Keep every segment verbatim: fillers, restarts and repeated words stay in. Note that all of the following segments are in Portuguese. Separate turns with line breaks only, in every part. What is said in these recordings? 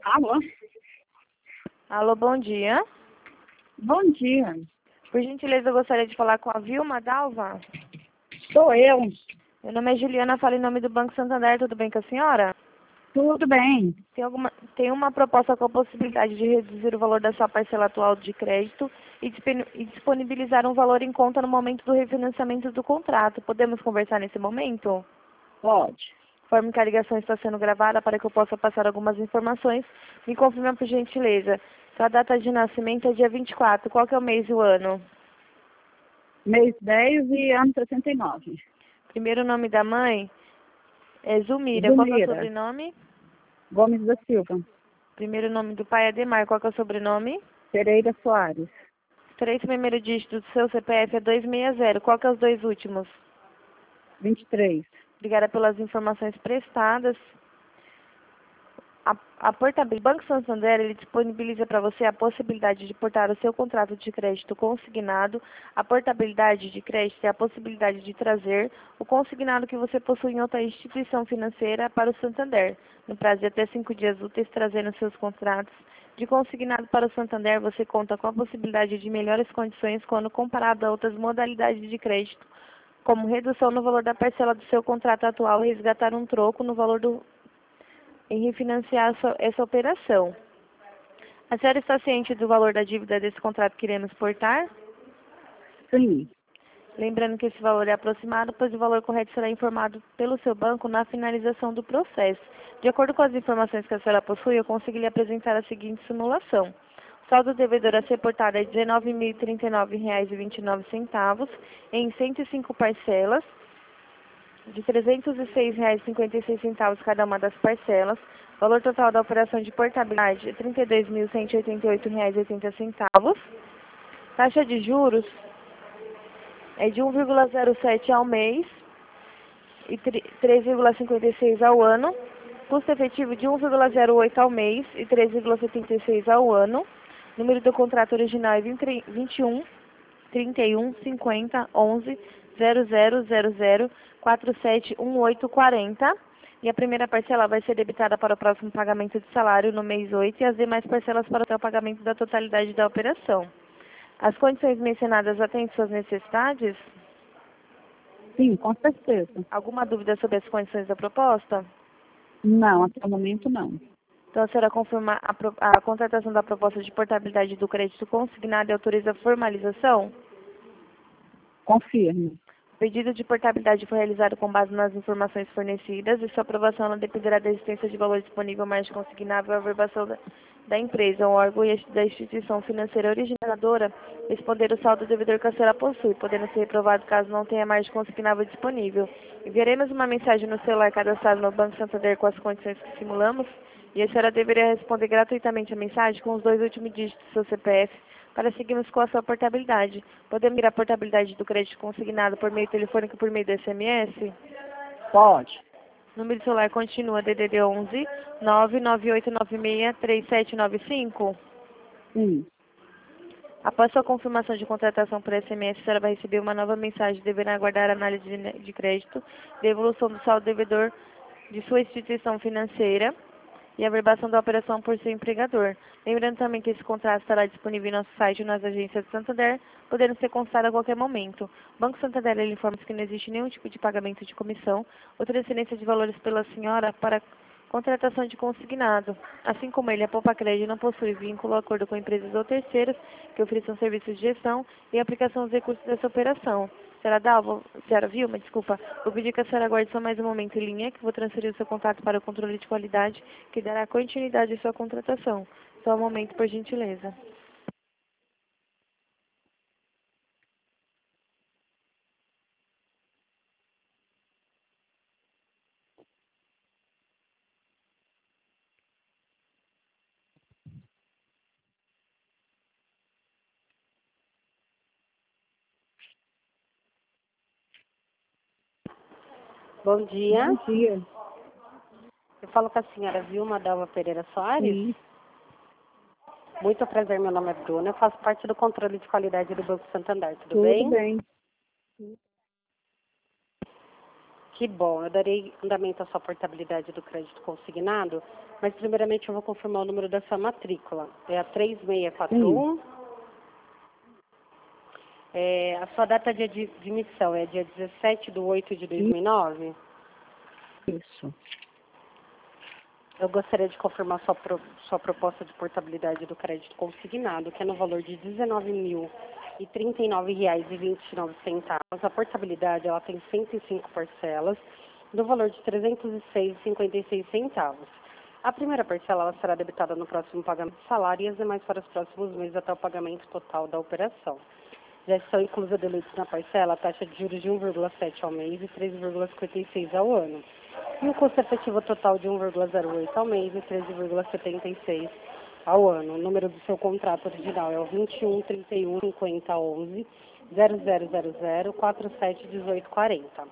Alô?
Alô, bom dia.
Bom dia.
Por gentileza, eu gostaria de falar com a Vilma Dalva.
Sou eu.
Meu nome é Juliana, falo em nome do Banco Santander. Tudo bem com a senhora?
Tudo bem.
Tem, alguma, tem uma proposta com a possibilidade de reduzir o valor da sua parcela atual de crédito e, dispen- e disponibilizar um valor em conta no momento do refinanciamento do contrato. Podemos conversar nesse momento?
Pode.
Informe que a ligação está sendo gravada para que eu possa passar algumas informações. Me confirma, por gentileza. Sua data de nascimento é dia vinte e quatro. Qual que é o mês e o ano?
Mês dez e ano sessenta e nove.
Primeiro nome da mãe é Zulmira. Qual que é o
Zumira
sobrenome?
Gomes da Silva.
Primeiro nome do pai é Ademar. Qual que é o sobrenome?
Pereira Soares.
Três primeiros dígitos do seu C P F é duzentos e sessenta. Qual que é os dois últimos?
vinte e três.
Obrigada pelas informações prestadas. A, a portabil- Banco Santander, ele disponibiliza para você a possibilidade de portar o seu contrato de crédito consignado. A portabilidade de crédito é a possibilidade de trazer o consignado que você possui em outra instituição financeira para o Santander. No prazo de até cinco dias úteis, trazendo seus contratos de consignado para o Santander, você conta com a possibilidade de melhores condições quando comparado a outras modalidades de crédito, como redução no valor da parcela do seu contrato atual e resgatar um troco no valor do em refinanciar essa, essa operação. A senhora está ciente do valor da dívida desse contrato que iremos portar?
Sim.
Lembrando que esse valor é aproximado, pois o valor correto será informado pelo seu banco na finalização do processo. De acordo com as informações que a senhora possui, eu consegui lhe apresentar a seguinte simulação. O saldo devedor a ser portado é dezenove mil e trinta e nove reais e vinte e nove centavos em cento e cinco parcelas, de trezentos e seis reais e cinquenta e seis centavos cada uma das parcelas. O valor total da operação de portabilidade é trinta e dois mil cento e oitenta e oito reais e oitenta centavos. Taxa de juros é de um vírgula zero sete ao mês e três vírgula cinquenta e seis ao ano. Custo efetivo de um vírgula zero oito ao mês e três vírgula setenta e seis ao ano. Número do contrato original é vinte e um, trinta e um, cinquenta, onze, zero zero zero zero, quatro sete um oito quatro zero. E a primeira parcela vai ser debitada para o próximo pagamento de salário no mês oito e as demais parcelas para o pagamento da totalidade da operação. As condições mencionadas atendem suas necessidades?
Sim, com certeza.
Alguma dúvida sobre as condições da proposta?
Não, até o momento não.
Então, a senhora confirma a, pro- a contratação da proposta de portabilidade do crédito consignado e autoriza a formalização?
Confirmo.
O pedido de portabilidade foi realizado com base nas informações fornecidas e sua aprovação não dependerá da existência de valor disponível mais consignável à averbação da, da empresa, o órgão e da instituição financeira originadora responder o saldo devedor que a senhora possui, podendo ser reprovado caso não tenha margem consignável disponível. Enviaremos uma mensagem no celular cadastrado no Banco Santander com as condições que simulamos e a senhora deverá responder gratuitamente a mensagem com os dois últimos dígitos do seu C P F para seguirmos com a sua portabilidade. Podemos ir a portabilidade do crédito consignado por meio telefônico por meio do S M S?
Pode.
Número de celular continua D D D onze, nove nove oito nove seis, três sete nove cinco.
Sim.
Após sua confirmação de contratação por S M S, a senhora vai receber uma nova mensagem devendo aguardar a análise de de crédito, devolução do saldo devedor de sua instituição financeira e a averbação da operação por seu empregador. Lembrando também que esse contrato estará disponível em nosso site e nas agências de Santander, podendo ser consultado a qualquer momento. O Banco Santander ele informa que não existe nenhum tipo de pagamento de comissão ou transferência de valores pela senhora para contratação de consignado. Assim como ele, a Poupa Crédito não possui vínculo ou acordo com empresas ou terceiros que ofereçam serviços de gestão e aplicação dos recursos dessa operação. Senhora Dalva, senhora Vilma, desculpa, vou pedir que a senhora aguarde só mais um momento em linha, que vou transferir o seu contato para o controle de qualidade, que dará continuidade à sua contratação. Só um momento, por gentileza.
Bom dia.
Bom dia.
Eu falo com a senhora Vilma Dalva Pereira Soares.
Sim.
Muito prazer, meu nome é Bruna. Eu faço parte do controle de qualidade do Banco Santander. Tudo,
Tudo
bem?
bem.
Que bom, eu darei andamento à sua portabilidade do crédito consignado, mas primeiramente eu vou confirmar o número da sua matrícula. É a três seis quatro um. É, a sua data de admissão é dia dezessete de oito de dois mil e nove?
Isso.
Eu gostaria de confirmar sua, pro, sua proposta de portabilidade do crédito consignado, que é no valor de dezenove mil e trinta e nove reais e vinte e nove centavos. A portabilidade ela tem cento e cinco parcelas, no valor de trezentos e seis reais e cinquenta e seis centavos. A primeira parcela ela será debitada no próximo pagamento de salário e as demais para os próximos meses até o pagamento total da operação. Já estão inclusas delitos na parcela a taxa de juros de um vírgula sete ao mês e três vírgula cinquenta e seis ao ano. E o custo efetivo total de um vírgula zero oito ao mês e treze vírgula setenta e seis ao ano. O número do seu contrato original é o vinte e um, trinta e um, cinquenta, onze, zero zero zero zero, quatro sete um oito quatro zero.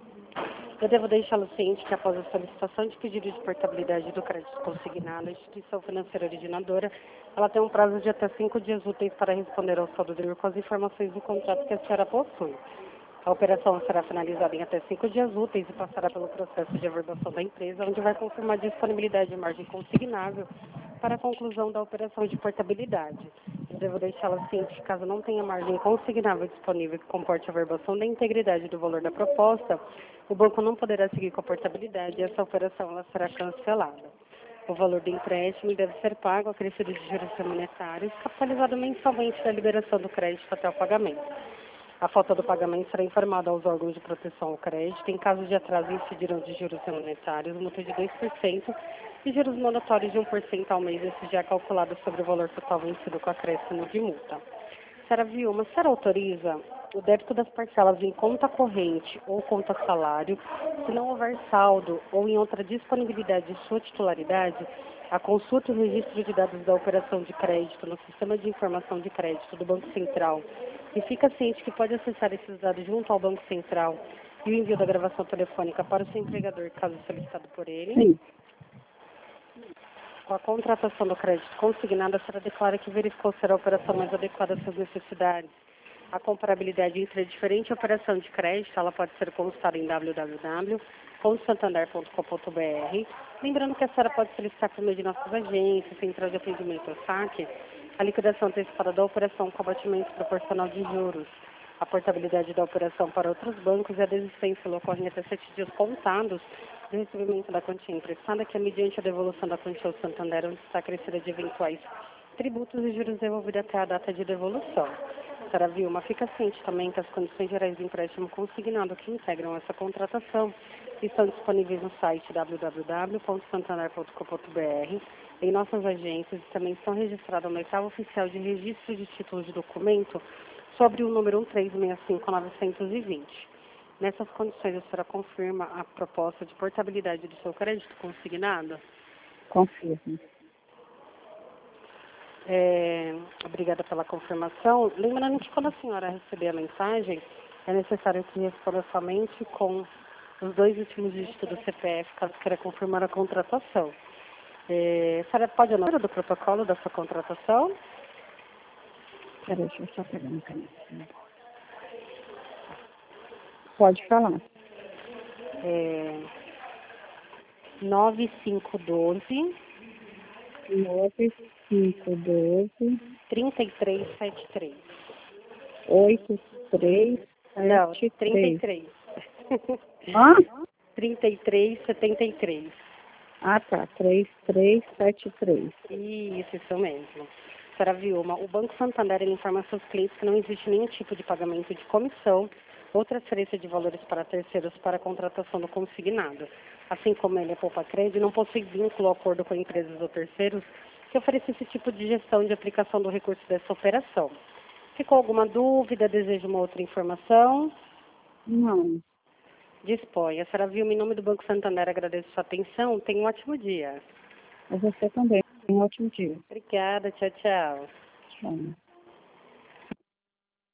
Eu devo deixá-lo ciente que após a solicitação de pedido de portabilidade do crédito consignado, a instituição financeira originadora, ela tem um prazo de até cinco dias úteis para responder ao saldo devedor com as informações do contrato que a senhora possui. A operação será finalizada em até cinco dias úteis e passará pelo processo de averbação da empresa, onde vai confirmar a disponibilidade de margem consignável para a conclusão da operação de portabilidade. Eu devo deixá-la ciente que, caso não tenha margem consignável disponível que comporte a averbação da integridade do valor da proposta, o banco não poderá seguir com a portabilidade e essa operação ela será cancelada. O valor do empréstimo deve ser pago acrescido de juros monetários, capitalizado mensalmente da liberação do crédito até o pagamento. A falta do pagamento será informada aos órgãos de proteção ao crédito. Em caso de atraso, incidirão de juros monetários, multa de dois por cento e juros moratórios de um por cento ao mês, esse já é calculado sobre o valor total vencido com acréscimo de multa. Senhora Vilma, a senhora autoriza o débito das parcelas em conta corrente ou conta salário, se não houver saldo ou em outra disponibilidade de sua titularidade, a consulta e o registro de dados da operação de crédito no Sistema de Informação de Crédito do Banco Central e fica ciente que pode acessar esses dados junto ao Banco Central e o envio da gravação telefônica para o seu empregador, caso solicitado por ele.
Sim.
Com a contratação do crédito consignado, a senhora declara que verificou ser a operação mais adequada às suas necessidades. A comparabilidade entre a diferente operação de crédito, ela pode ser consultada em w w w ponto santander ponto com ponto b r. Lembrando que a senhora pode solicitar por meio de nossas agências, central de atendimento ao saque, a liquidação antecipada da operação com abatimento proporcional de juros. A portabilidade da operação para outros bancos e a desistência ocorrem até sete dias contados do recebimento da quantia emprestada, que é mediante a devolução da quantia ao Santander, onde está acrescida de eventuais tributos e juros devolvidos até a data de devolução. Senhora Vilma, fica ciente também que as condições gerais de empréstimo consignado que integram essa contratação estão disponíveis no site w w w ponto santander ponto com ponto b r, em nossas agências e também estão registradas no oitavo oficial de registro de títulos de documento sobre o número um três seis cinco nove dois zero. Nessas condições, a senhora confirma a proposta de portabilidade do seu crédito consignado?
Confirmo.
É, obrigada pela confirmação. Lembrando que quando a senhora receber a mensagem, é necessário que responda somente com os dois últimos dígitos do C P F, caso queira confirmar a contratação. É, a senhora pode anotar do protocolo da sua contratação?
Peraí, deixa eu só pegar um caneta. Pode falar.
É, nove cinco um dois
nove cinco doze
trinta e três setenta e três.
oito três
Não,
sete
trinta e
três.
três.
Hã?
trinta e três setenta e três.
Ah, tá. três três sete três.
Isso, isso mesmo. Senhora Vilma, o Banco Santander ele informa aos seus clientes que não existe nenhum tipo de pagamento de comissão ou transferência de valores para terceiros para a contratação do consignado. Assim como ele é poupa-crédito, não possui vínculo ou acordo com empresas ou terceiros que ofereçam esse tipo de gestão de aplicação do recurso dessa operação. Ficou alguma dúvida? Deseja uma outra informação?
Não.
Dispõe. A senhora Vilma, em nome do Banco Santander, agradeço sua atenção. Tenha um ótimo dia.
A você também. Um ótimo dia.
Obrigada. Tchau, tchau.
Tchau.